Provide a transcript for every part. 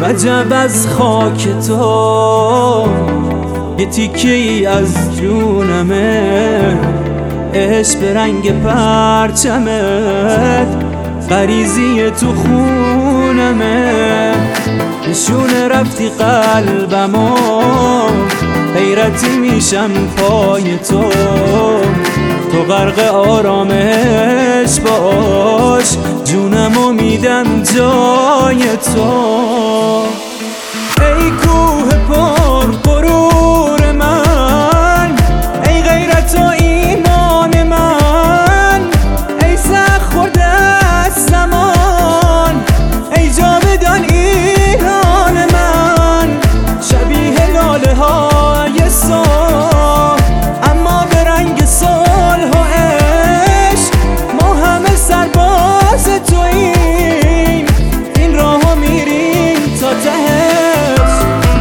وجب از خاک تو یه تیکه ای از جونمه، عشق به رنگ پرچمت غریزی تو خونمه. نشونه رفتی قلبمو، حیرتی میشم پای تو غرق آرامش باش، جونمو میدم جای تو. ای کوه پر غرور من، ای غیرت و ایمان من، ای سخت خورده از زمان، ای جاودان ایران من. شبیه لاله های صبح اما به رنگ صلح و عشق، ما همه سرباز توییم، این راهو میریم تا تهش.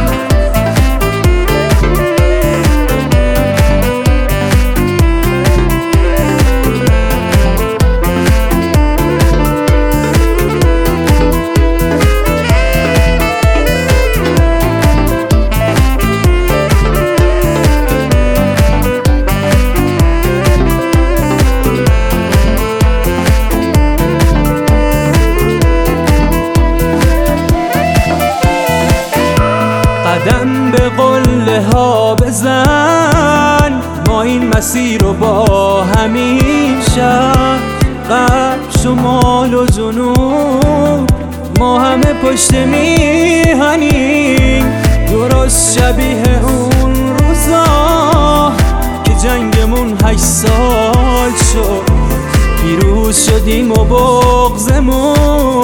قدم به قله ها بزن، ما این مسیر رو با همین شهر، غرب شمال و جنوب ما همه پشت میهنیم. درست شبیه اون روزا که جنگمون 8 سال شد، پیروز شدیم و بغضمون